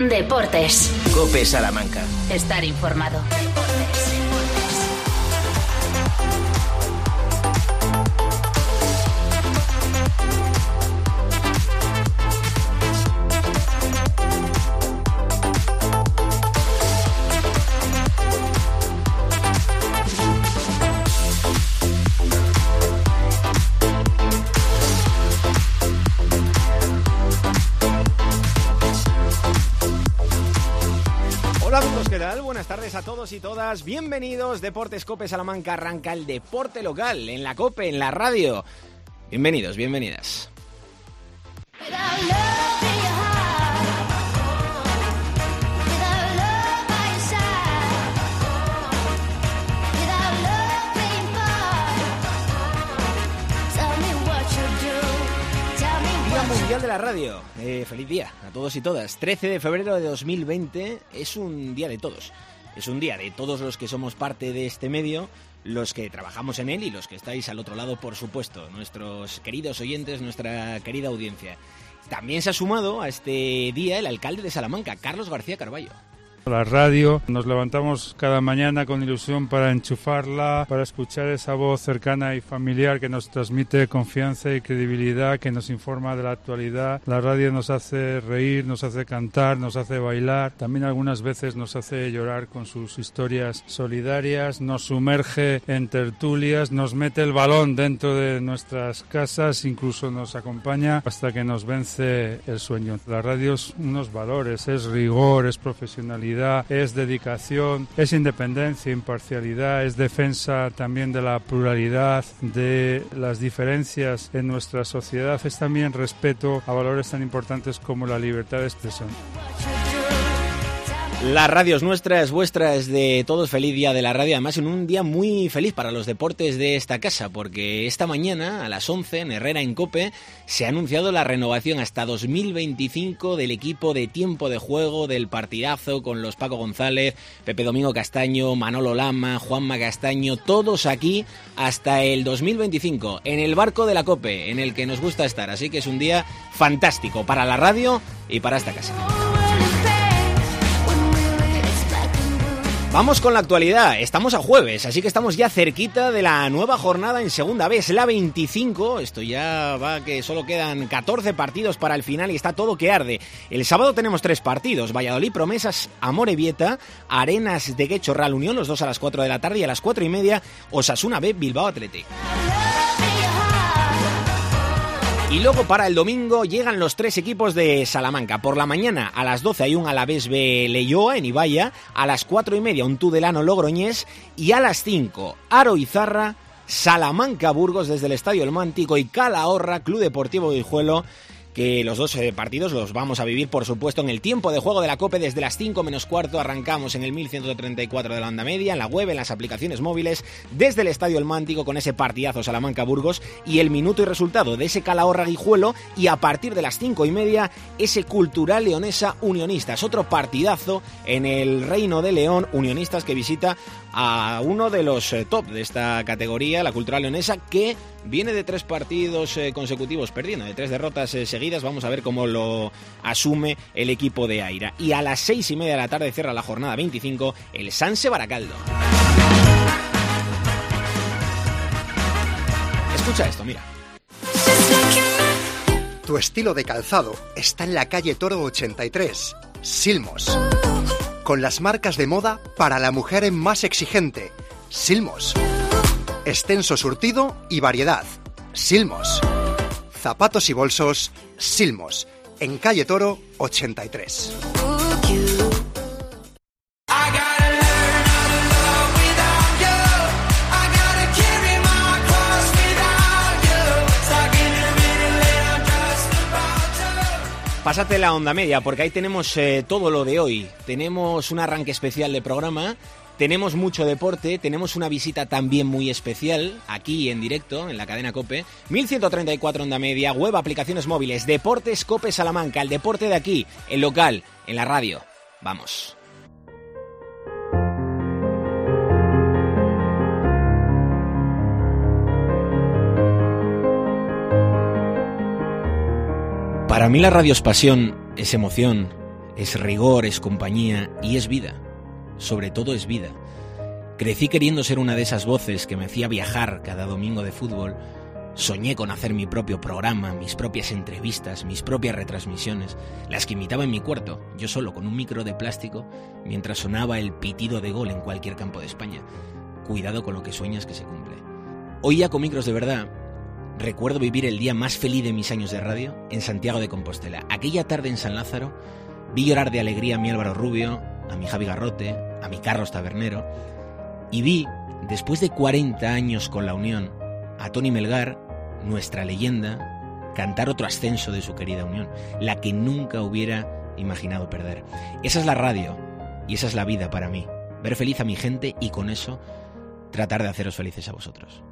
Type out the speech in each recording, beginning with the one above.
Deportes. COPE Salamanca. Estar informado. Buenas tardes a todos y todas, bienvenidos. Deportes COPE Salamanca, arranca el deporte local en la COPE, en la radio. Bienvenidos, bienvenidas. Día Mundial de la Radio. Feliz día a todos y todas. 13 de febrero de 2020 es un día de todos. Es un día de todos los que somos parte de este medio, los que trabajamos en él y los que estáis al otro lado, por supuesto, nuestros queridos oyentes, nuestra querida audiencia. También se ha sumado a este día el alcalde de Salamanca, Carlos García Carballo. La radio, nos levantamos cada mañana con ilusión para enchufarla, para escuchar esa voz cercana y familiar que nos transmite confianza y credibilidad, que nos informa de la actualidad. La radio nos hace reír, nos hace cantar, nos hace bailar, también algunas veces nos hace llorar con sus historias solidarias, nos sumerge en tertulias, nos mete el balón dentro de nuestras casas, incluso nos acompaña hasta que nos vence el sueño. La radio es unos valores, es rigor, es profesionalidad, es dedicación, es independencia, imparcialidad, es defensa también de la pluralidad, de las diferencias en nuestra sociedad, es también respeto a valores tan importantes como la libertad de expresión. La radio es nuestra, es vuestra, es de todos. Feliz día de la radio, además en un día muy feliz para los deportes de esta casa, porque esta mañana a las 11 en Herrera en COPE se ha anunciado la renovación hasta 2025 del equipo de tiempo de juego del partidazo con los Paco González, Pepe Domingo Castaño, Manolo Lama, Juanma Castaño, todos aquí hasta el 2025 en el barco de la COPE en el que nos gusta estar, así que es un día fantástico para la radio y para esta casa. Vamos con la actualidad, estamos a jueves, así que estamos ya cerquita de la nueva jornada en segunda B, es la 25, esto ya va que solo quedan 14 partidos para el final y está todo que arde. El sábado tenemos 3 partidos, Valladolid Promesas, Amorebieta, Arenas de Guechorral Unión, los dos a las 4 de la tarde y a las 4:30 Osasuna B, Bilbao Athletic. Y luego para el domingo llegan los 3 equipos de Salamanca. Por la mañana a las 12 hay un Alavés B Leioa en Ibaya, a las 4:30 un Tudelano Logroñés y a las 5 Aro Izarra, Salamanca Burgos desde el Estadio El Mántico y Calahorra Club Deportivo Guijuelo, que los dos partidos los vamos a vivir, por supuesto, en el tiempo de juego de la COPE desde las 5 menos cuarto. Arrancamos en el 1134 de la onda media, en la web, en las aplicaciones móviles, desde el Estadio El Mántico con ese partidazo Salamanca-Burgos y el minuto y resultado de ese Calahorra-Guijuelo, y a partir de las 5:30 ese Cultural Leonesa Unionistas, otro partidazo en el Reino de León, Unionistas que visita a uno de los top de esta categoría, la Cultural Leonesa, que viene de 3 partidos consecutivos perdiendo, de 3 derrotas seguidas. Vamos a ver cómo lo asume el equipo de Aira. Y a las 6:30 de la tarde cierra la jornada 25 el Sanse Baracaldo. Escucha esto, mira. Tu estilo de calzado está en la calle Toro 83, Silmos. Con las marcas de moda para la mujer más exigente, Silmos. Extenso surtido y variedad, Silmos. Zapatos y bolsos, Silmos. En calle Toro 83. Pásate la onda media, porque ahí tenemos todo lo de hoy. Tenemos un arranque especial de programa, tenemos mucho deporte, tenemos una visita también muy especial, aquí en directo, en la cadena COPE. 1134 onda media, web, aplicaciones móviles, Deportes COPE Salamanca, el deporte de aquí, el local, en la radio. Vamos. Para mí la radio es pasión, es emoción, es rigor, es compañía y es vida. Sobre todo es vida. Crecí queriendo ser una de esas voces que me hacía viajar cada domingo de fútbol. Soñé con hacer mi propio programa, mis propias entrevistas, mis propias retransmisiones, las que imitaba en mi cuarto, yo solo, con un micro de plástico, mientras sonaba el pitido de gol en cualquier campo de España. Cuidado con lo que sueñas que se cumple. Hoy ya con micros de verdad, recuerdo vivir el día más feliz de mis años de radio en Santiago de Compostela. Aquella tarde en San Lázaro, vi llorar de alegría a mi Álvaro Rubio, a mi Javi Garrote, a mi Carlos Tabernero, y vi, después de 40 años con la Unión, a Toni Melgar, nuestra leyenda, cantar otro ascenso de su querida Unión, la que nunca hubiera imaginado perder. Esa es la radio y esa es la vida para mí. Ver feliz a mi gente y con eso tratar de haceros felices a vosotros.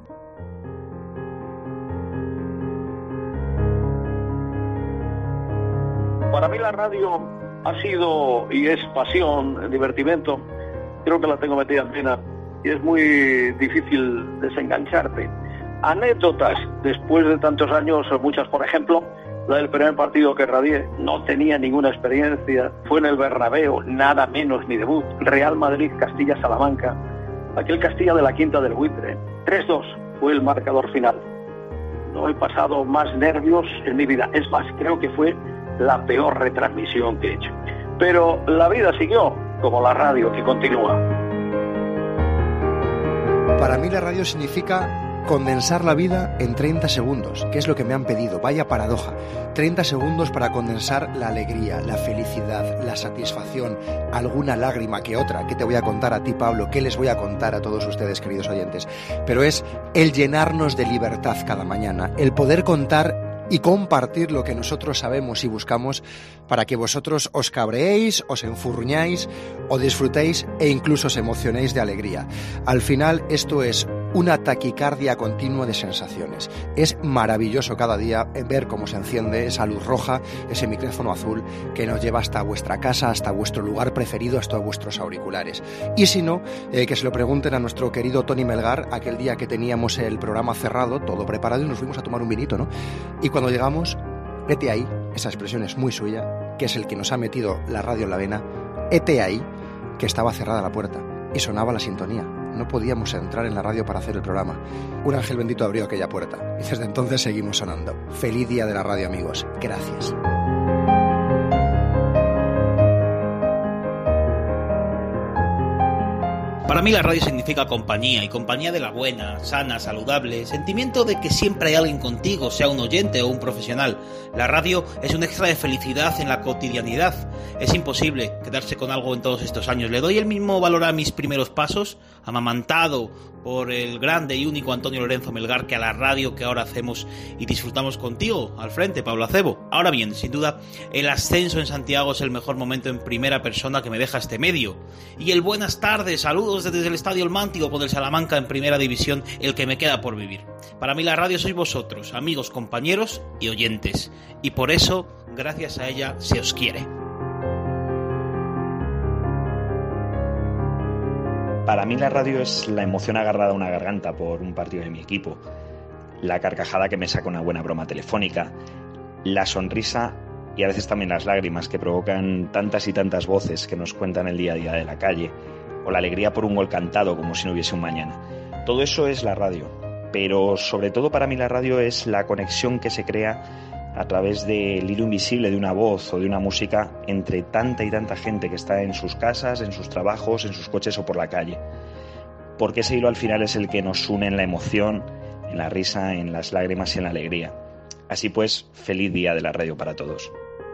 Para mí la radio ha sido y es pasión, divertimento. Creo que la tengo metida en pena y es muy difícil desengancharte. Anécdotas, después de tantos años, muchas, por ejemplo, la del primer partido que radié, no tenía ninguna experiencia, fue en el Bernabéu, nada menos mi debut, Real Madrid, Castilla-Salamanca, aquel Castilla de la Quinta del Buitre, 3-2 fue el marcador final. No he pasado más nervios en mi vida, es más, creo que fue la peor retransmisión que he hecho. Pero la vida siguió, como la radio que continúa. Para mí la radio significa condensar la vida en 30 segundos, que es lo que me han pedido, vaya paradoja. 30 segundos para condensar la alegría, la felicidad, la satisfacción, alguna lágrima que otra, que te voy a contar a ti, Pablo, que les voy a contar a todos ustedes, queridos oyentes. Pero es el llenarnos de libertad cada mañana, el poder contar y compartir lo que nosotros sabemos y buscamos para que vosotros os cabreéis, os enfurruñáis, o disfrutéis e incluso os emocionéis de alegría. Al final esto es una taquicardia continua de sensaciones. Es maravilloso cada día ver cómo se enciende esa luz roja, ese micrófono azul que nos lleva hasta vuestra casa, hasta vuestro lugar preferido, hasta vuestros auriculares. Y si no, que se lo pregunten a nuestro querido Toni Melgar, aquel día que teníamos el programa cerrado, todo preparado, y nos fuimos a tomar un vinito, ¿no? Y cuando llegamos, hete ahí, esa expresión es muy suya, que es el que nos ha metido la radio en la vena, hete ahí, que estaba cerrada la puerta y sonaba la sintonía. No podíamos entrar en la radio para hacer el programa. Un ángel bendito abrió aquella puerta y desde entonces seguimos sonando. Feliz día de la radio, amigos. Gracias. Para mí la radio significa compañía, y compañía de la buena, sana, saludable, sentimiento de que siempre hay alguien contigo, sea un oyente o un profesional. La radio es un extra de felicidad en la cotidianidad. Es imposible quedarse con algo en todos estos años. Le doy el mismo valor a mis primeros pasos, amamantado por el grande y único Antonio Lorenzo Melgar, que a la radio que ahora hacemos y disfrutamos contigo, al frente, Pablo Acebo. Ahora bien, sin duda, el ascenso en Santiago es el mejor momento en primera persona que me deja este medio. Y el buenas tardes, saludos desde el Estadio El Mántico por el Salamanca en primera división, el que me queda por vivir. Para mí la radio sois vosotros, amigos, compañeros y oyentes. Y por eso, gracias a ella, se os quiere. Para mí la radio es la emoción agarrada a una garganta por un partido de mi equipo, la carcajada que me saca una buena broma telefónica, la sonrisa y a veces también las lágrimas que provocan tantas y tantas voces que nos cuentan el día a día de la calle, o la alegría por un gol cantado como si no hubiese un mañana. Todo eso es la radio, pero sobre todo para mí la radio es la conexión que se crea a través del hilo invisible de una voz o de una música entre tanta y tanta gente que está en sus casas, en sus trabajos, en sus coches o por la calle. Porque ese hilo al final es el que nos une en la emoción, en la risa, en las lágrimas y en la alegría. Así pues, feliz día de la radio para todos.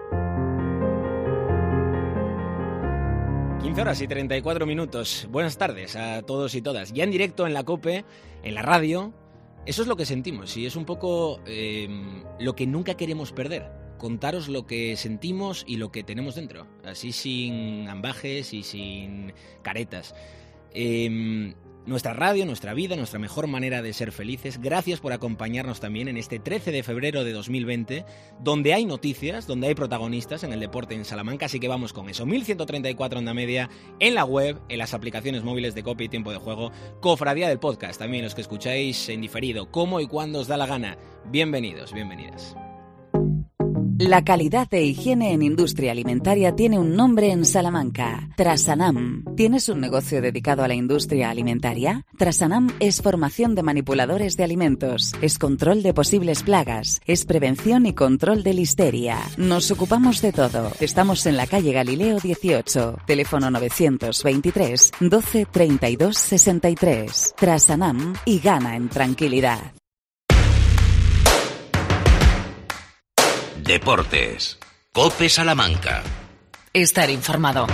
15 horas y 34 minutos. Buenas tardes a todos y todas. Ya en directo en la COPE, en la radio. Eso es lo que sentimos y es un poco lo que nunca queremos perder. Contaros lo que sentimos y lo que tenemos dentro. Así sin ambajes y sin caretas. Nuestra radio, nuestra vida, nuestra mejor manera de ser felices. Gracias por acompañarnos también en este 13 de febrero de 2020, donde hay noticias, donde hay protagonistas en el deporte en Salamanca, así que vamos con eso. 1134 onda media, en la web, en las aplicaciones móviles de Cope y Tiempo de Juego, Cofradía del Podcast, también los que escucháis en diferido, cómo y cuándo os da la gana. Bienvenidos, bienvenidas. La calidad de higiene en industria alimentaria tiene un nombre en Salamanca: Trasanam. ¿Tienes un negocio dedicado a la industria alimentaria? Trasanam es formación de manipuladores de alimentos, es control de posibles plagas, es prevención y control de listeria. Nos ocupamos de todo. Estamos en la calle Galileo 18, teléfono 923 12 32 63. Trasanam, y gana en tranquilidad. Deportes. COPE Salamanca. Estar informado.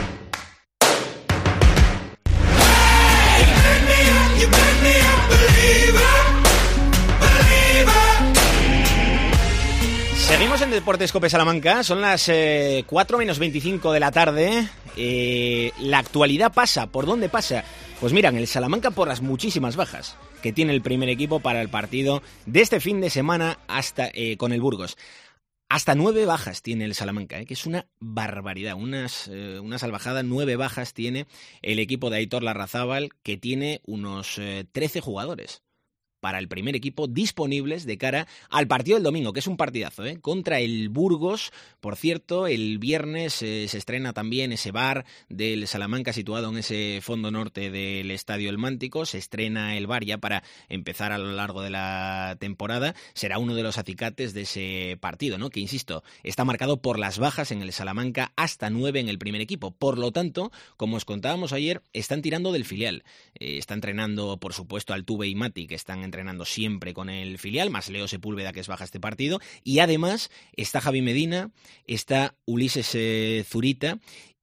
Seguimos en Deportes COPE Salamanca, son las 4 menos 25 de la tarde. La actualidad pasa, ¿por dónde pasa? Pues miran, el Salamanca por las muchísimas bajas que tiene el primer equipo para el partido de este fin de semana hasta con el Burgos. Hasta 9 bajas tiene el Salamanca, que es una barbaridad, una salvajada. 9 bajas tiene el equipo de Aitor Larrazábal, que tiene unos 13 jugadores para el primer equipo disponibles de cara al partido del domingo, que es un partidazo, contra el Burgos. Por cierto, el viernes se estrena también ese bar del Salamanca situado en ese fondo norte del Estadio El Mántico. Se estrena el bar ya para empezar a lo largo de la temporada. Será uno de los acicates de ese partido, ¿no? Que, insisto, está marcado por las bajas en el Salamanca, hasta 9 en el primer equipo. Por lo tanto, como os contábamos ayer, están tirando del filial. Está entrenando, por supuesto, Altuve y Mati, que están entrenando siempre con el filial, más Leo Sepúlveda, que es baja este partido, y además está Javi Medina, está Ulises Zurita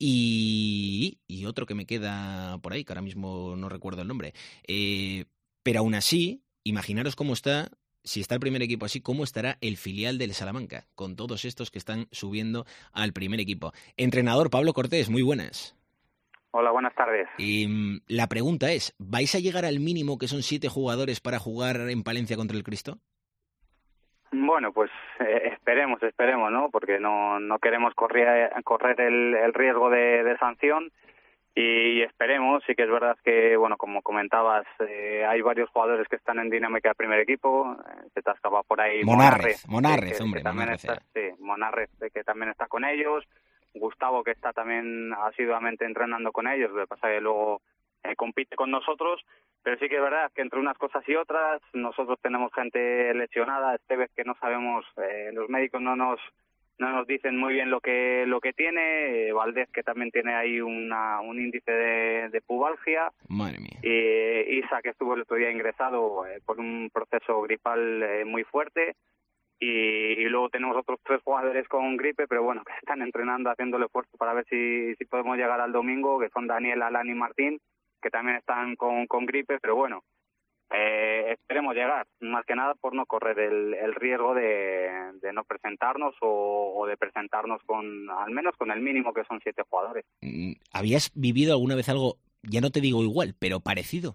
y otro que me queda por ahí, que ahora mismo no recuerdo el nombre, pero aún así, imaginaros cómo está. Si está el primer equipo así, ¿cómo estará el filial del Salamanca? Con todos estos que están subiendo al primer equipo. Entrenador Pablo Cortés, muy buenas. Hola, buenas tardes. La pregunta es, ¿vais a llegar al mínimo, que son 7 jugadores, para jugar en Palencia contra el Cristo? Bueno, pues esperemos, ¿no? Porque no queremos correr el riesgo de sanción y esperemos. Sí que es verdad que, bueno, como comentabas, hay varios jugadores que están en dinámica del primer equipo. Se te escapa por ahí Monarrez, que también está, sí, Monarrez, que también está con ellos. Gustavo, que está también asiduamente entrenando con ellos, lo que pasa es que luego compite con nosotros, pero sí que es verdad que entre unas cosas y otras, nosotros tenemos gente lesionada. Esteves, que no sabemos, los médicos no nos dicen muy bien lo que tiene, Valdés, que también tiene ahí un índice de pubalgia. Madre mía. Isa, que estuvo el otro día ingresado por un proceso gripal muy fuerte. Y luego tenemos otros 3 jugadores con gripe, pero bueno, que están entrenando, haciendo el esfuerzo para ver si podemos llegar al domingo, que son Daniel, Alan y Martín, que también están con gripe, pero bueno, esperemos llegar, más que nada por no correr el riesgo de no presentarnos o de presentarnos al menos con el mínimo, que son 7 jugadores. ¿Habías vivido alguna vez algo, ya no te digo igual, pero parecido?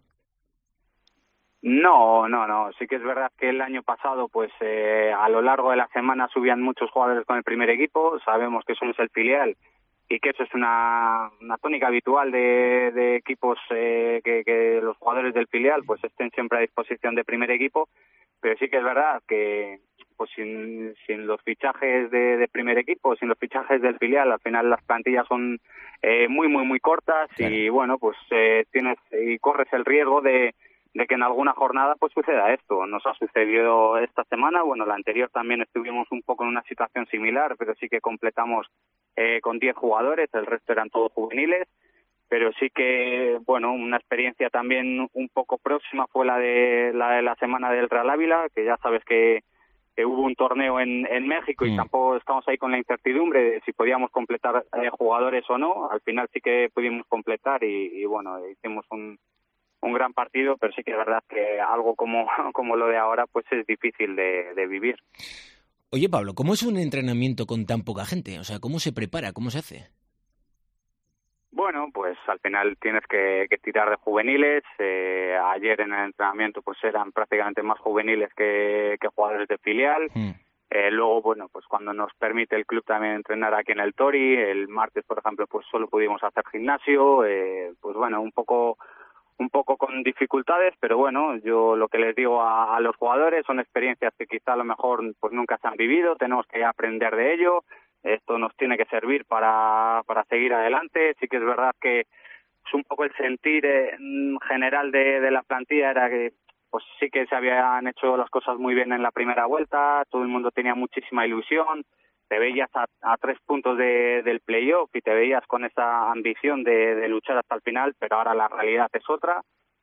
No. Sí que es verdad que el año pasado, pues a lo largo de la semana subían muchos jugadores con el primer equipo. Sabemos que somos el filial y que eso es una tónica habitual de equipos, que los jugadores del filial pues estén siempre a disposición de primer equipo. Pero sí que es verdad que pues sin los fichajes de primer equipo, sin los fichajes del filial, al final las plantillas son muy cortas. Claro. Y bueno, pues corres el riesgo de que en alguna jornada pues suceda esto. Nos ha sucedido esta semana, bueno, la anterior también estuvimos un poco en una situación similar, pero sí que completamos con 10 jugadores, el resto eran todos juveniles, pero sí que, bueno, una experiencia también un poco próxima fue la de la semana del Real Ávila, que ya sabes que hubo un torneo en México y tampoco estamos ahí con la incertidumbre de si podíamos completar jugadores o no. Al final sí que pudimos completar y bueno, hicimos un gran partido, pero sí que es verdad que algo como lo de ahora pues es difícil de vivir. Oye, Pablo, ¿cómo es un entrenamiento con tan poca gente? O sea, ¿cómo se prepara? ¿Cómo se hace? Bueno, pues al final tienes que tirar de juveniles. Ayer en el entrenamiento pues eran prácticamente más juveniles que jugadores de filial. Luego, bueno, pues cuando nos permite el club también entrenar aquí en el Tori, el martes, por ejemplo, pues solo pudimos hacer gimnasio. Pues bueno, un poco un poco con dificultades, pero bueno, yo lo que les digo a los jugadores son experiencias que quizá a lo mejor pues nunca se han vivido, tenemos que aprender de ello, esto nos tiene que servir para seguir adelante. Sí que es verdad que es un poco el sentir general de la plantilla era que pues sí que se habían hecho las cosas muy bien en la primera vuelta, todo el mundo tenía muchísima ilusión, te veías a 3 puntos del playoff y te veías con esa ambición de luchar hasta el final, pero ahora la realidad es otra.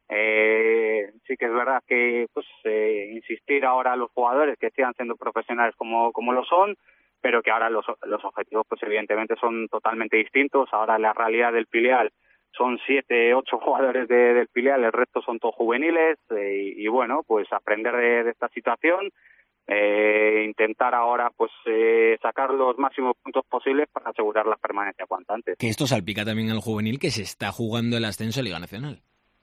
Sí que es verdad que pues insistir ahora a los jugadores que sigan siendo profesionales como lo son, pero que ahora los objetivos pues evidentemente son totalmente distintos. Ahora la realidad del filial son 7, 8 jugadores del filial, el resto son todos juveniles y bueno, pues aprender de esta situación, intentar ahora pues sacar los máximos puntos posibles para asegurar la permanencia cuanto antes. Que esto salpica también al juvenil que se está jugando el ascenso a Liga Nacional.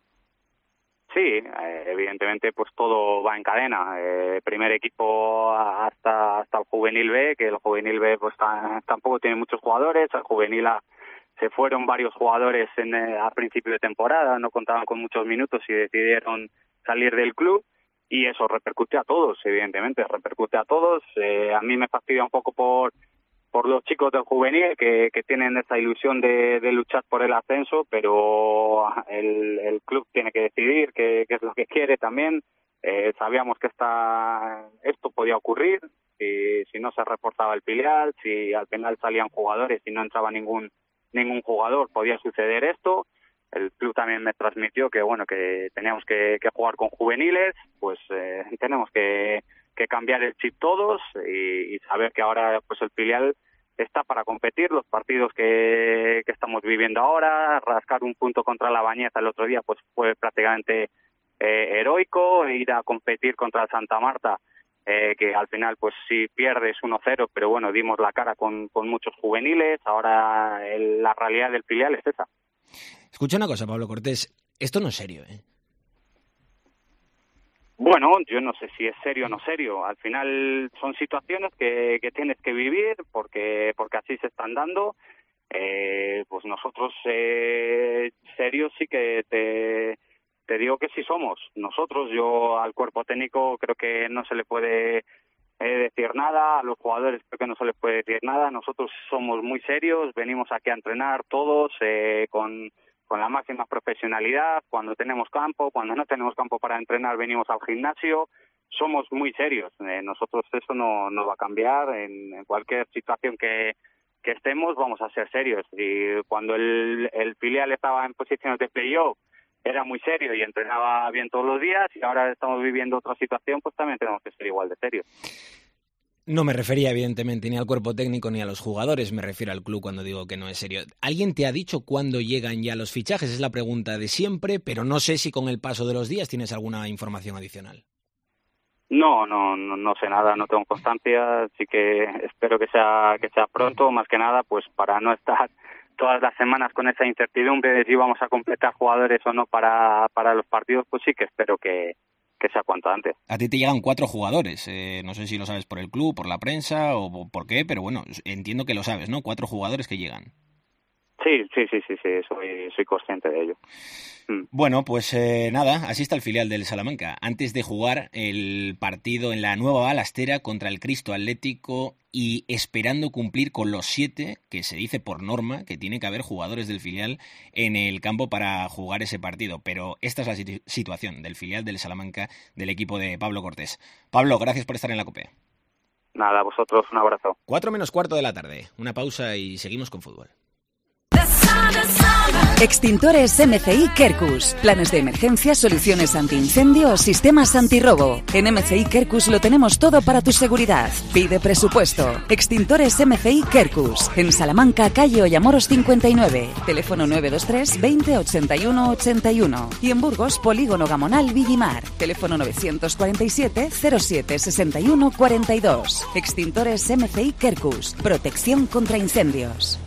Sí, evidentemente pues todo va en cadena. Primer equipo hasta el juvenil B, que el juvenil B pues tampoco tiene muchos jugadores, al juvenil A se fueron varios jugadores a principio de temporada, no contaban con muchos minutos y decidieron salir del club. Y eso repercute a todos, evidentemente, repercute a todos. A mí me fastidia un poco por los chicos del juvenil que tienen esa ilusión de luchar por el ascenso, pero el club tiene que decidir qué es lo que quiere también. Sabíamos que esto podía ocurrir, si no se reforzaba el filial, si al final salían jugadores y no entraba ningún jugador, podía suceder esto. El club también me transmitió que bueno, que teníamos que jugar con juveniles, pues tenemos que cambiar el chip todos y saber que ahora pues el filial está para competir. Los partidos que estamos viviendo ahora, rascar un punto contra la Bañeza el otro día pues fue prácticamente heroico, ir a competir contra el Santa Marta, que al final pues sí pierdes 1-0, pero bueno, dimos la cara con muchos juveniles. Ahora la realidad del filial es esa. Escucha una cosa, Pablo Cortés, esto no es serio, ¿eh? Bueno, yo no sé si es serio o no serio. Al final son situaciones que tienes que vivir porque así se están dando. Pues nosotros serios sí que te digo que sí somos. Nosotros, yo al cuerpo técnico creo que no se le puede decir nada, a los jugadores creo que no se les puede decir nada. Nosotros somos muy serios, venimos aquí a entrenar todos con la máxima profesionalidad, cuando tenemos campo, cuando no tenemos campo para entrenar venimos al gimnasio, somos muy serios. Nosotros eso no va a cambiar, en cualquier situación que estemos vamos a ser serios. Y cuando el filial estaba en posiciones de playoff era muy serio y entrenaba bien todos los días, y ahora estamos viviendo otra situación, pues también tenemos que ser igual de serios. No me refería, evidentemente, ni al cuerpo técnico ni a los jugadores, me refiero al club cuando digo que no es serio. ¿Alguien te ha dicho cuándo llegan ya los fichajes? Es la pregunta de siempre, pero no sé si con el paso de los días tienes alguna información adicional. No sé nada, no tengo constancia, así que espero que sea pronto, más que nada, pues para no estar todas las semanas con esa incertidumbre de si vamos a completar jugadores o no para los partidos, pues sí que espero que sea cuanto antes. A ti te llegan 4 jugadores, no sé si lo sabes por el club, por la prensa o por qué, pero bueno, entiendo que lo sabes, ¿no? 4 jugadores que llegan. Sí, soy consciente de ello. Bueno, pues nada, así está el filial del Salamanca. Antes de jugar el partido en la Nueva Balastera contra el Cristo Atlético y esperando cumplir con los 7, que se dice por norma que tiene que haber jugadores del filial en el campo para jugar ese partido. Pero esta es la situación del filial del Salamanca, del equipo de Pablo Cortés. Pablo, gracias por estar en la COPE. Nada, a vosotros un abrazo. 4:45 de la tarde, una pausa y seguimos con fútbol. Extintores MCI Quercus. Planes de emergencia, soluciones antiincendio o sistemas antirrobo. En MCI Quercus lo tenemos todo para tu seguridad. Pide presupuesto. Extintores MCI Quercus. En Salamanca, calle Ollamoros 59. Teléfono 923 20 81 81. Y en Burgos, Polígono Gamonal Villimar. Teléfono 947 07 61 42. Extintores MCI Quercus. Protección contra incendios.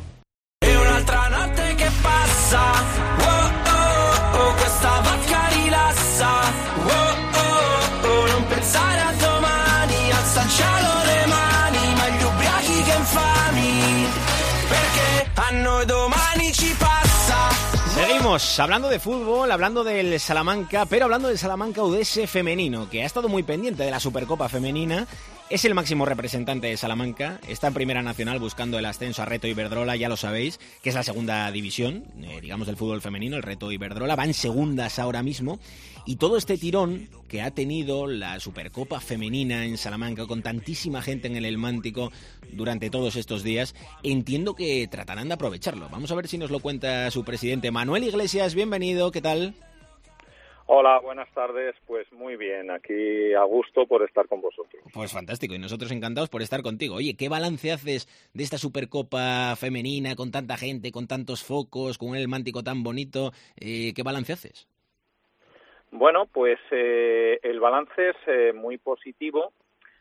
Questa vacca rilassa, non pensare a domani, alza al cielo le mani, meglio ubriachi che infami, perché a noi domani ci passa. Seguimos hablando de fútbol, hablando del Salamanca, pero hablando del Salamanca Udese femenino, que ha estado muy pendiente de la Supercopa femenina. Es el máximo representante de Salamanca, está en Primera Nacional buscando el ascenso a Reto Iberdrola, ya lo sabéis, que es la segunda división, digamos, del fútbol femenino, el Reto Iberdrola, va en segundas ahora mismo, y todo este tirón que ha tenido la Supercopa femenina en Salamanca, con tantísima gente en el Elmántico durante todos estos días, entiendo que tratarán de aprovecharlo. Vamos a ver si nos lo cuenta su presidente. Manuel Iglesias, bienvenido, ¿qué tal? Hola, buenas tardes. Pues muy bien, aquí a gusto por estar con vosotros. Pues fantástico, y nosotros encantados por estar contigo. Oye, ¿qué balance haces de esta Supercopa femenina con tanta gente, con tantos focos, con un Elmántico tan bonito? ¿Qué balance haces? Bueno, pues el balance es muy positivo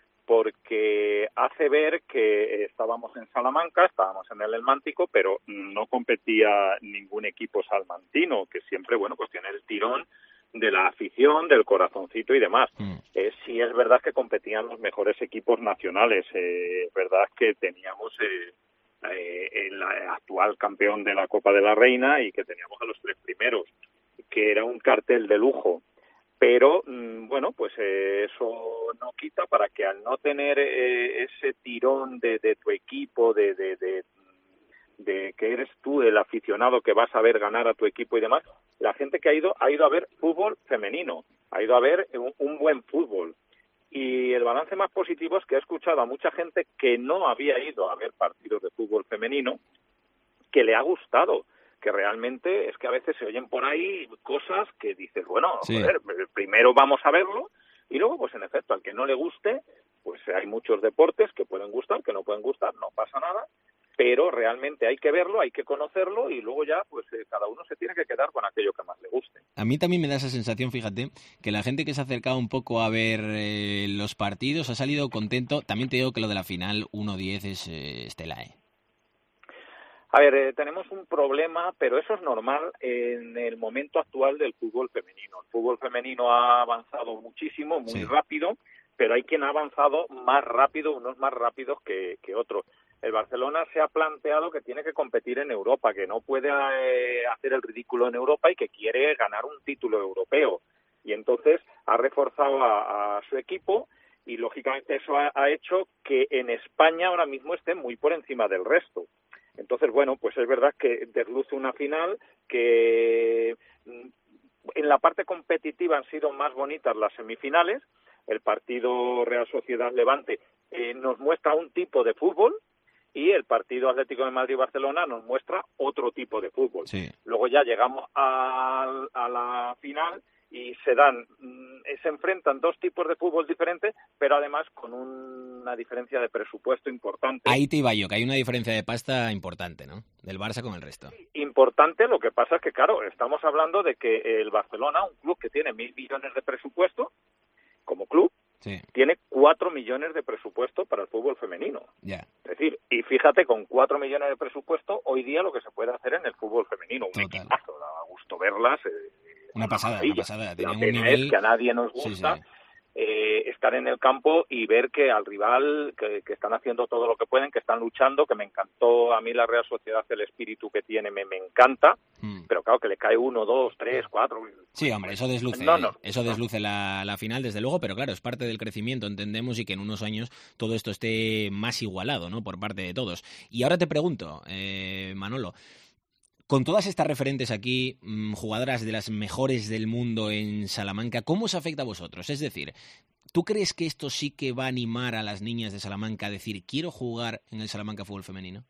porque hace ver que estábamos en Salamanca, estábamos en el Elmántico, pero no competía ningún equipo salmantino, que siempre, bueno, pues tiene el tirón de la afición, del corazoncito y demás. Sí es verdad que competían los mejores equipos nacionales. Es verdad que teníamos el actual campeón de la Copa de la Reina y que teníamos a los 3 primeros, que era un cartel de lujo. Pero, bueno, pues eso no quita para que al no tener ese tirón de tu equipo, de que eres tú el aficionado que vas a ver ganar a tu equipo y demás, la gente que ha ido a ver fútbol femenino, ha ido a ver un buen fútbol. Y el balance más positivo es que he escuchado a mucha gente que no había ido a ver partidos de fútbol femenino, que le ha gustado, que realmente es que a veces se oyen por ahí cosas que dices, bueno, sí, joder, primero vamos a verlo, y luego, pues en efecto, al que no le guste, pues hay muchos deportes que pueden gustar, que no pueden gustar, no pasa nada, pero realmente hay que verlo, hay que conocerlo y luego ya pues cada uno se tiene que quedar con aquello que más le guste. A mí también me da esa sensación, fíjate, que la gente que se ha acercado un poco a ver los partidos ha salido contento. También te digo que lo de la final 1-10 es estela, A ver, tenemos un problema, pero eso es normal en el momento actual del fútbol femenino. El fútbol femenino ha avanzado muchísimo, muy rápido, pero hay quien ha avanzado más rápido, unos más rápidos que otros. El Barcelona se ha planteado que tiene que competir en Europa, que no puede hacer el ridículo en Europa y que quiere ganar un título europeo. Y entonces ha reforzado a su equipo y, lógicamente, eso ha hecho que en España ahora mismo esté muy por encima del resto. Entonces, bueno, pues es verdad que desluce una final que en la parte competitiva han sido más bonitas las semifinales. El partido Real Sociedad-Levante nos muestra un tipo de fútbol y el partido Atlético de Madrid-Barcelona nos muestra otro tipo de fútbol. Sí. Luego ya llegamos a la final y se enfrentan dos tipos de fútbol diferentes, pero además con una diferencia de presupuesto importante. Ahí te iba yo, que hay una diferencia de pasta importante, ¿no? Del Barça con el resto. Importante, lo que pasa es que, claro, estamos hablando de que el Barcelona, un club que tiene 1.000 millones de presupuesto, como club, tiene 4 millones de presupuesto para el fútbol femenino. Ya. Es decir, y fíjate, con 4 millones de presupuesto, hoy día lo que se puede hacer en el fútbol femenino. Un equipazo, da gusto verlas. Una pasada. Tenían un nivel es que a nadie nos gusta estar en el campo y ver que al rival, que están haciendo todo lo que pueden, que están luchando, que me encantó a mí la Real Sociedad, el espíritu que tiene, me encanta, pero claro, que le cae 1, 2, 3, 4... Sí, hombre, eso desluce, eso desluce la final, desde luego, pero claro, es parte del crecimiento, entendemos, y que en unos años todo esto esté más igualado, ¿no?, por parte de todos. Y ahora te pregunto, Manolo, con todas estas referentes aquí, jugadoras de las mejores del mundo en Salamanca, ¿cómo os afecta a vosotros? Es decir, ¿tú crees que esto sí que va a animar a las niñas de Salamanca a decir, quiero jugar en el Salamanca Fútbol Femenino?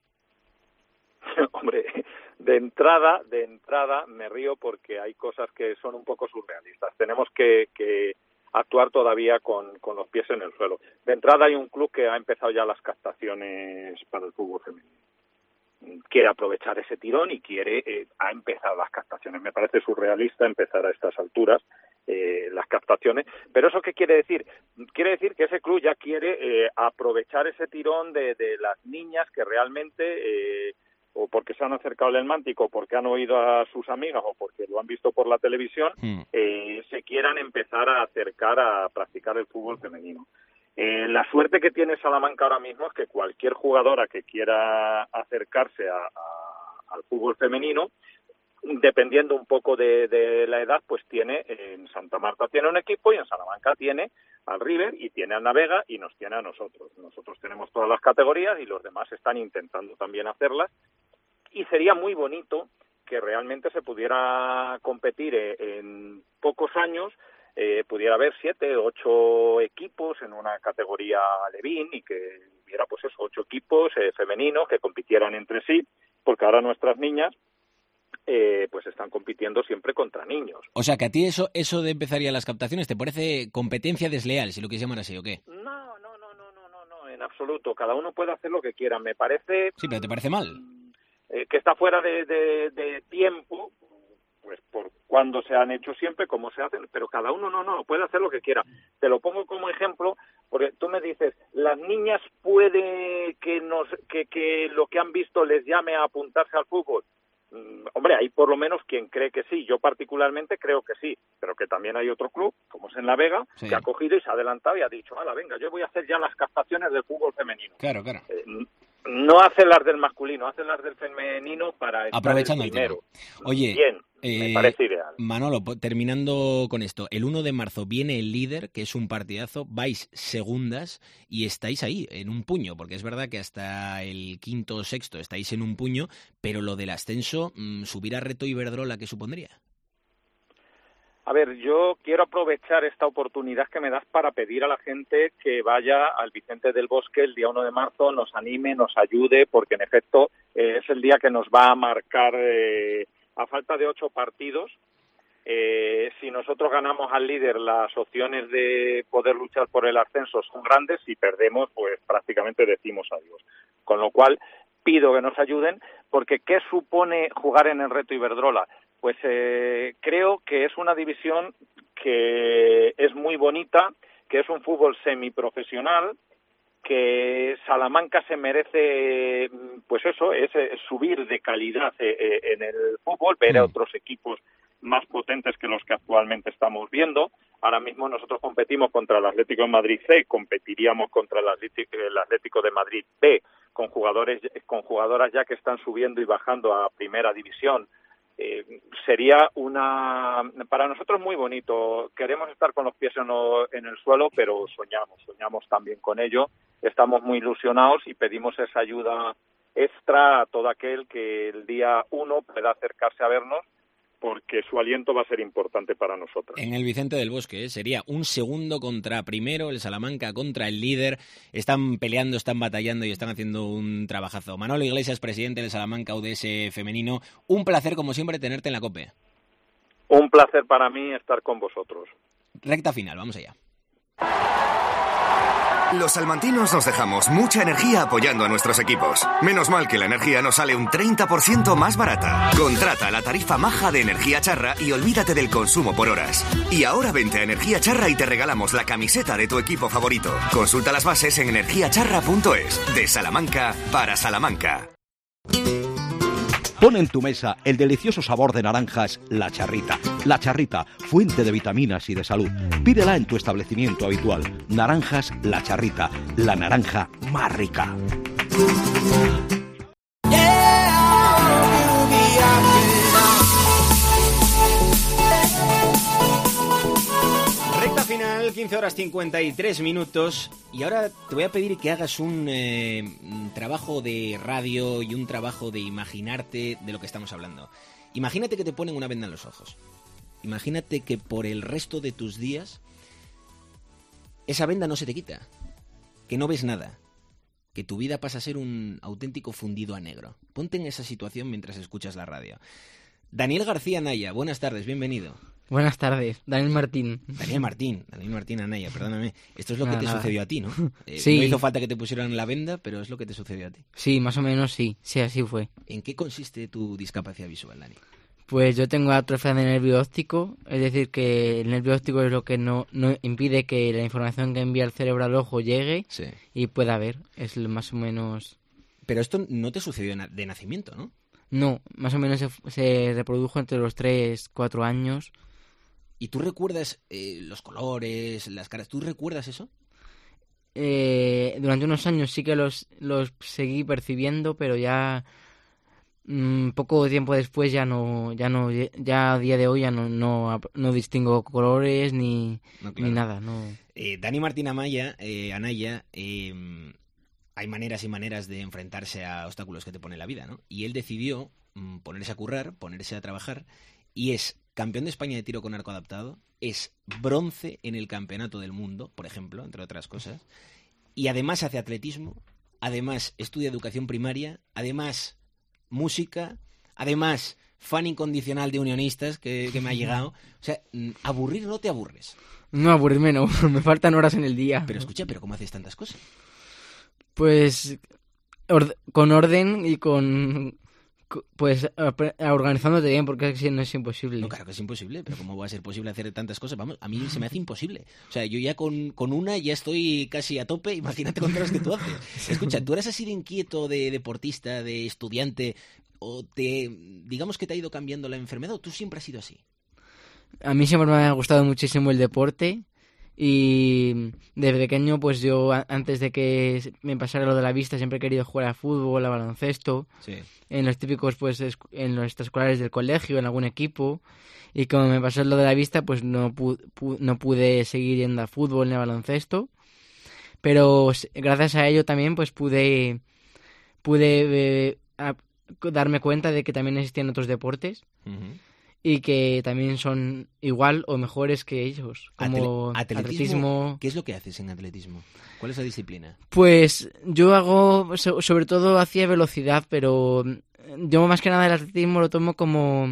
Hombre, de entrada me río porque hay cosas que son un poco surrealistas. Tenemos que actuar todavía con los pies en el suelo. De entrada hay un club que ha empezado ya las captaciones para el fútbol femenino. Quiere aprovechar ese tirón y ha empezado las captaciones. Me parece surrealista empezar a estas alturas las captaciones. ¿Pero eso qué quiere decir? Quiere decir que ese club ya quiere aprovechar ese tirón de las niñas que realmente, o porque se han acercado al Elmántico, o porque han oído a sus amigas, o porque lo han visto por la televisión, se quieran empezar a acercar a practicar el fútbol femenino. La suerte que tiene Salamanca ahora mismo es que cualquier jugadora que quiera acercarse al fútbol femenino, dependiendo un poco de la edad, pues tiene, en Santa Marta tiene un equipo y en Salamanca tiene al River y tiene al Navega y nos tiene a nosotros. Nosotros tenemos todas las categorías y los demás están intentando también hacerlas, y sería muy bonito que realmente se pudiera competir en pocos años, pudiera haber 7, 8 equipos en una categoría Alevín y que hubiera pues eso, 8 equipos femeninos que compitieran entre sí, porque ahora nuestras niñas pues están compitiendo siempre contra niños. O sea, que a ti eso de empezaría las captaciones, ¿te parece competencia desleal, si lo quieres llamar así, o qué? No, en absoluto. Cada uno puede hacer lo que quiera. Me parece... Sí, pero ¿te parece mal? Que está fuera de tiempo, pues por cuando se han hecho siempre, como se hacen, pero cada uno no, puede hacer lo que quiera. Te lo pongo como ejemplo, porque tú me dices, las niñas puede que lo que han visto les llame a apuntarse al fútbol. Hombre, hay por lo menos quien cree que sí. Yo particularmente creo que sí, pero que también hay otro club, como es en La Vega, sí, que ha cogido y se ha adelantado y ha dicho, venga, yo voy a hacer ya las captaciones del fútbol femenino. Claro. No hace las del masculino, hace las del femenino para estar aprovechando el primero. Oye, bien, me parece ideal. Manolo, terminando con esto, el 1 de marzo viene el líder, que es un partidazo, vais segundas y estáis ahí, en un puño, porque es verdad que hasta el quinto o sexto estáis en un puño, pero lo del ascenso, subir a Reto Iberdrola, ¿qué supondría? A ver, yo quiero aprovechar esta oportunidad que me das para pedir a la gente que vaya al Vicente del Bosque el día 1 de marzo, nos anime, nos ayude, porque en efecto es el día que nos va a marcar, a falta de 8 partidos, si nosotros ganamos al líder, las opciones de poder luchar por el ascenso son grandes, si perdemos, pues prácticamente decimos adiós. Con lo cual, pido que nos ayuden, porque ¿qué supone jugar en el Reto Iberdrola? Pues creo que es una división que es muy bonita, que es un fútbol semiprofesional, que Salamanca se merece, pues eso, es subir de calidad en el fútbol, ver a otros equipos más potentes que los que actualmente estamos viendo. Ahora mismo nosotros competimos contra el Atlético de Madrid C, competiríamos contra el Atlético de Madrid B, con jugadoras ya que están subiendo y bajando a primera división. Sería para nosotros muy bonito. Queremos estar con los pies en el suelo, pero soñamos también con ello. Estamos muy ilusionados y pedimos esa ayuda extra a todo aquel que el día 1 pueda acercarse a vernos, porque su aliento va a ser importante para nosotros. En el Vicente del Bosque, sería un segundo contra primero, el Salamanca contra el líder. Están peleando, están batallando y están haciendo un trabajazo. Manolo Iglesias, presidente del Salamanca UDS femenino, un placer como siempre tenerte en la COPE. Un placer para mí estar con vosotros. Recta final, vamos allá. Los salmantinos nos dejamos mucha energía apoyando a nuestros equipos. Menos mal que la energía nos sale un 30% más barata. Contrata la tarifa maja de Energía Charra y olvídate del consumo por horas. Y ahora vente a Energía Charra y te regalamos la camiseta de tu equipo favorito. Consulta las bases en energiacharra.es. De Salamanca para Salamanca. Pon en tu mesa el delicioso sabor de naranjas La Charrita. La Charrita, fuente de vitaminas y de salud. Pídela en tu establecimiento habitual. Naranjas La Charrita, la naranja más rica. Recta final, 15 horas 53 minutos. Y ahora te voy a pedir que hagas un trabajo de radio y un trabajo de imaginarte de lo que estamos hablando. Imagínate que te ponen una venda en los ojos. Imagínate que por el resto de tus días esa venda no se te quita, que no ves nada, que tu vida pasa a ser un auténtico fundido a negro. Ponte en esa situación mientras escuchas la radio. Daniel García Anaya, buenas tardes, bienvenido. Buenas tardes, Daniel Martín Anaya, perdóname. Esto es lo que te sucedió a ti, ¿no? Sí. No hizo falta que te pusieran la venda, pero es lo que te sucedió a ti. Sí, más o menos sí, así fue. ¿En qué consiste tu discapacidad visual, Dani? Pues yo tengo atrofia del nervio óptico, es decir, que el nervio óptico es lo que no impide que la información que envía el cerebro al ojo llegue y pueda ver, es más o menos... Pero esto no te sucedió de nacimiento, ¿no? No, más o menos se reprodujo entre los 3-4 años. ¿Y tú recuerdas los colores, las caras? ¿Tú recuerdas eso? Durante unos años sí que los seguí percibiendo, pero ya poco tiempo después ya a día de hoy ya no distingo colores ni nada. No. Dani Martín Anaya, hay maneras y maneras de enfrentarse a obstáculos que te pone la vida, ¿no? Y él decidió ponerse a currar, ponerse a trabajar, y es campeón de España de tiro con arco adaptado, es bronce en el campeonato del mundo, por ejemplo, entre otras cosas, y además hace atletismo, además estudia educación primaria, además música, además fan incondicional de Unionistas que me ha llegado. O sea, aburrir no te aburres. No, aburrirme no, me faltan horas en el día. Pero escucha, ¿pero cómo haces tantas cosas? Pues con orden y pues organizándote bien, porque si no es imposible. No, claro que es imposible, pero ¿cómo va a ser posible hacer tantas cosas? Vamos, a mí se me hace imposible. O sea, yo ya con una ya estoy casi a tope, imagínate con las que tú haces. Escucha, ¿tú eras así de inquieto, de deportista, de estudiante, o digamos que te ha ido cambiando la enfermedad, o tú siempre has sido así? A mí siempre me ha gustado muchísimo el deporte. Y de pequeño, pues yo, antes de que me pasara lo de la vista, siempre he querido jugar a fútbol, a baloncesto. Sí. En los típicos, pues, en los extraescolares del colegio, en algún equipo. Y como me pasó lo de la vista, pues no pude seguir yendo a fútbol ni a baloncesto. Pero gracias a ello también, pues pude darme cuenta de que también existían otros deportes. Uh-huh. Y que también son igual o mejores que ellos, como atletismo. ¿Qué es lo que haces en atletismo? ¿Cuál es la disciplina? Pues yo hago, sobre todo hacía velocidad, pero yo más que nada el atletismo lo tomo como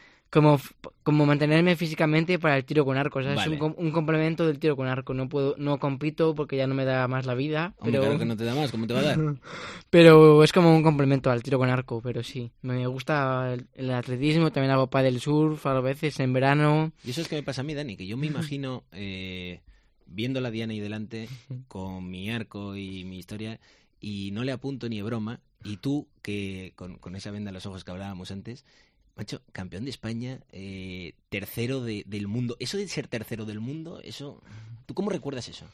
mantenerme físicamente para el tiro con arco. O sea, vale. Es un complemento del tiro con arco. No compito porque ya no me da más la vida. Hombre, pero... claro que no te da más, ¿cómo te va a dar? Pero es como un complemento al tiro con arco, pero sí. Me gusta el atletismo, también hago pádel surf a veces en verano. Y eso es que me pasa a mí, Dani, que yo me imagino viendo la Diana ahí delante con mi arco y mi historia y no le apunto ni de broma. Y tú, que con esa venda en los ojos que hablábamos antes... Macho, campeón de España, tercero del mundo. Eso de ser tercero del mundo, eso, ¿tú cómo recuerdas eso?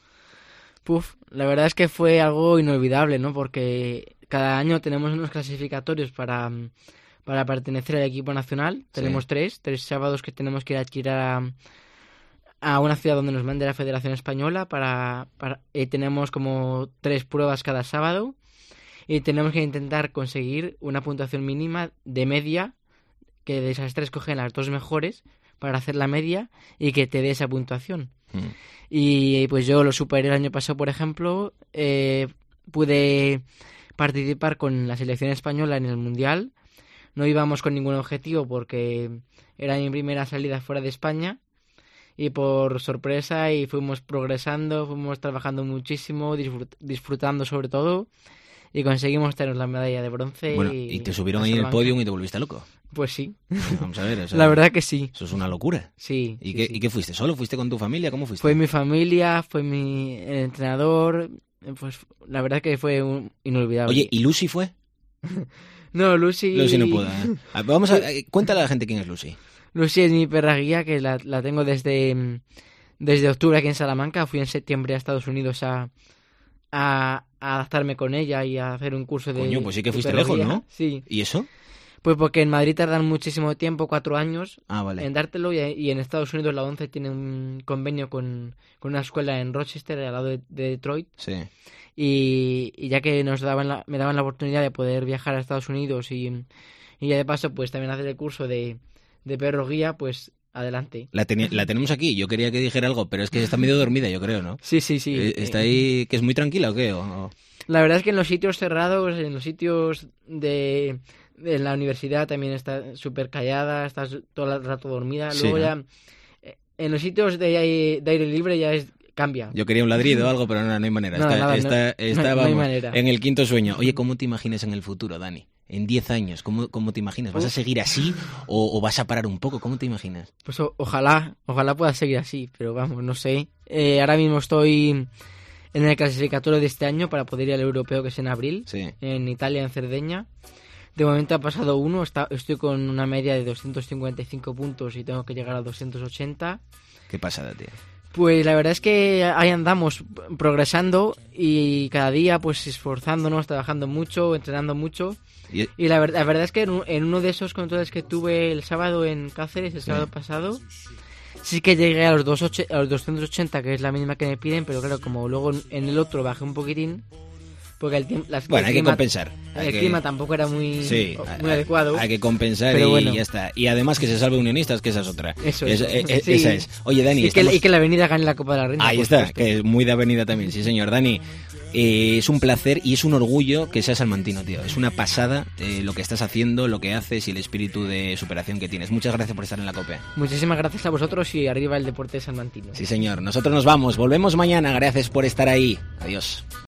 La verdad es que fue algo inolvidable, ¿no? Porque cada año tenemos unos clasificatorios para pertenecer al equipo nacional. Sí. Tenemos tres sábados que tenemos que ir a tirar a una ciudad donde nos mande la Federación Española. Tenemos como 3 pruebas cada sábado y tenemos que intentar conseguir una puntuación mínima de media, que de esas 3 cogen las 2 mejores para hacer la media y que te dé esa puntuación. Y pues yo lo superé el año pasado, por ejemplo. Pude participar con la selección española en el Mundial. No íbamos con ningún objetivo porque era mi primera salida fuera de España. Y por sorpresa y fuimos progresando, fuimos trabajando muchísimo, disfrutando sobre todo. Y conseguimos tener la medalla de bronce. Bueno, y te subieron ahí en el podio y te volviste loco. Pues sí. Vamos a ver. O sea, la verdad que sí. Eso es una locura. Sí. ¿Y qué fuiste? ¿Solo? ¿Fuiste con tu familia? ¿Cómo fuiste? Fue mi familia, fue el entrenador. Pues la verdad que fue inolvidable. Oye, ¿y Lucy fue? No, Lucy no pudo, ¿eh? Vamos a... Cuéntale a la gente quién es Lucy. Lucy es mi perra guía, que la tengo desde octubre aquí en Salamanca. Fui en septiembre a Estados Unidos a adaptarme con ella y a hacer un curso de... Coño, pues sí que fuiste lejos, ¿no? Sí. ¿Y eso? Pues porque en Madrid tardan muchísimo tiempo, 4 años, vale. en dártelo, y en Estados Unidos la ONCE tiene un convenio con una escuela en Rochester, al lado de Detroit. Sí. Y ya que me daban la oportunidad de poder viajar a Estados Unidos y ya de paso pues también hacer el curso de perro guía, pues... Adelante. La tenemos aquí. Yo quería que dijera algo, pero es que está medio dormida, yo creo, ¿no? Sí. ¿Está ahí que es muy tranquila o qué? La verdad es que en los sitios cerrados, en los sitios de la universidad también está súper callada, está todo el rato dormida. Sí, luego ¿no? ya en los sitios de aire libre ya cambia. Yo quería un ladrido o algo, pero no hay manera. No hay manera. En el quinto sueño. Oye, ¿cómo te imaginas en el futuro, Dani? En 10 años, ¿cómo te imaginas? ¿Vas a seguir así o vas a parar un poco? ¿Cómo te imaginas? Pues ojalá pueda seguir así, pero vamos, no sé. Ahora mismo estoy en el clasificatorio de este año para poder ir al europeo, que es en abril, sí. En Italia, en Cerdeña. De momento ha pasado uno, estoy con una media de 255 puntos y tengo que llegar a 280. ¿Qué pasada, tío? Pues la verdad es que ahí andamos progresando y cada día pues esforzándonos, trabajando mucho, entrenando mucho Y la verdad es que en uno de esos controles que tuve el sábado en Cáceres, el sábado pasado, sí que llegué a los 280, que es la mínima que me piden, pero claro, como luego en el otro bajé un poquitín, porque el hay que compensar. El clima tampoco era muy adecuado. Hay que compensar y ya está. Y además que se salve Unionistas, que esa es otra. Eso es. Esa es. Oye, Dani... Y que la Avenida gane la Copa de la Reina. Ahí está, que es muy de Avenida también, sí señor. Dani, es un placer y es un orgullo que seas salmantino, tío. Es una pasada lo que estás haciendo, lo que haces y el espíritu de superación que tienes. Muchas gracias por estar en la COPE. Muchísimas gracias a vosotros y arriba el deporte salmantino. Sí señor, nosotros nos vamos. Volvemos mañana. Gracias por estar ahí. Adiós.